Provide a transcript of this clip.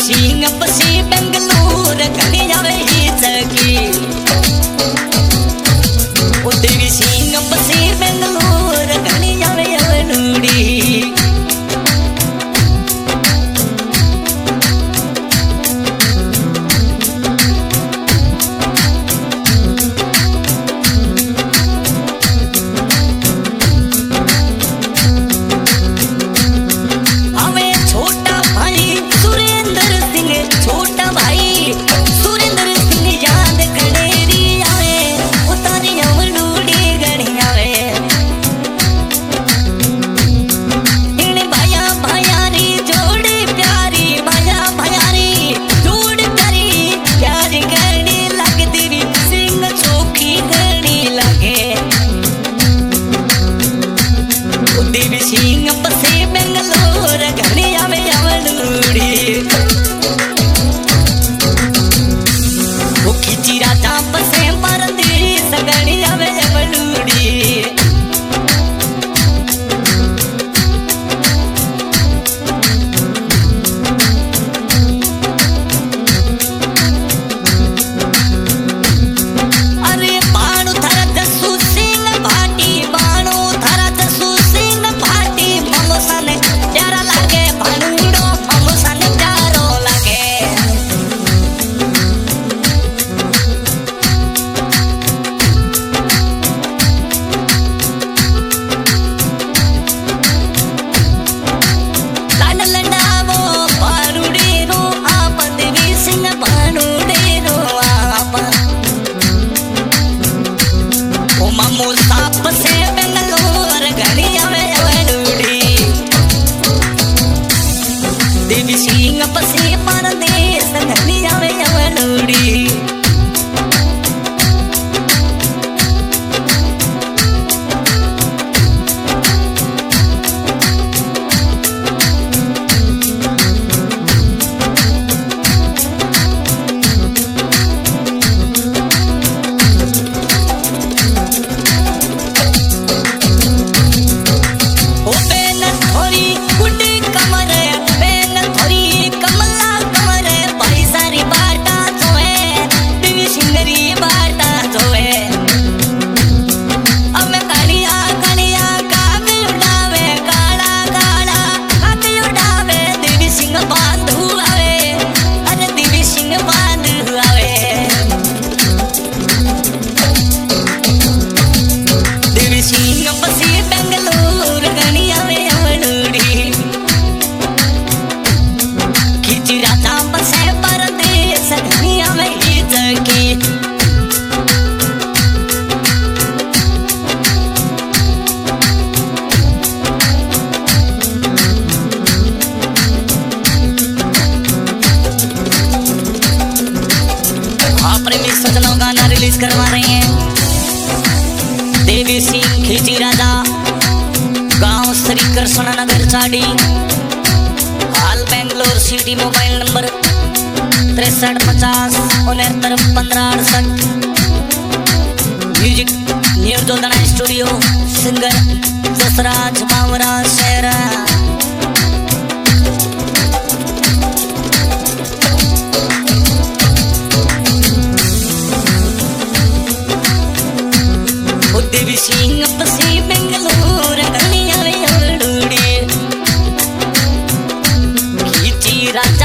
सिंह पसी बेंगलूर घनी आवे ही सकी ओ देवी सिंह पसी बेंगलूर घनी आवे अवनूड़ी सिंह पसी बेंगलूर घनी आवे अवनूड़ी वो खींची राजा पसे परदेस घनी आवे अवनूड़ी पसे बेंगलूर घनी आवे अवनूड़ी देवी सिंह पसी परदेस घनी आवे अवनूड़ी सिंह पसी बेंगलूर घनी आवे अवनूड़ी खींची राजा पसे परदेस घनी आवे ही सकी प्रेमी सजनों गाना रिलीज करवा रहे हैं देवी सिंह खींची राजा गांव श्री कृष्ण नगर चाड़ी हाल Bangalore city mobile number 63 50 69 15 68 music निर्दोदना स्टूडियो सिंगर जसराज मावरा शेरा देवी सिंह पसी बेंगलूर घनी आवे अवनूड़ी खींची राजा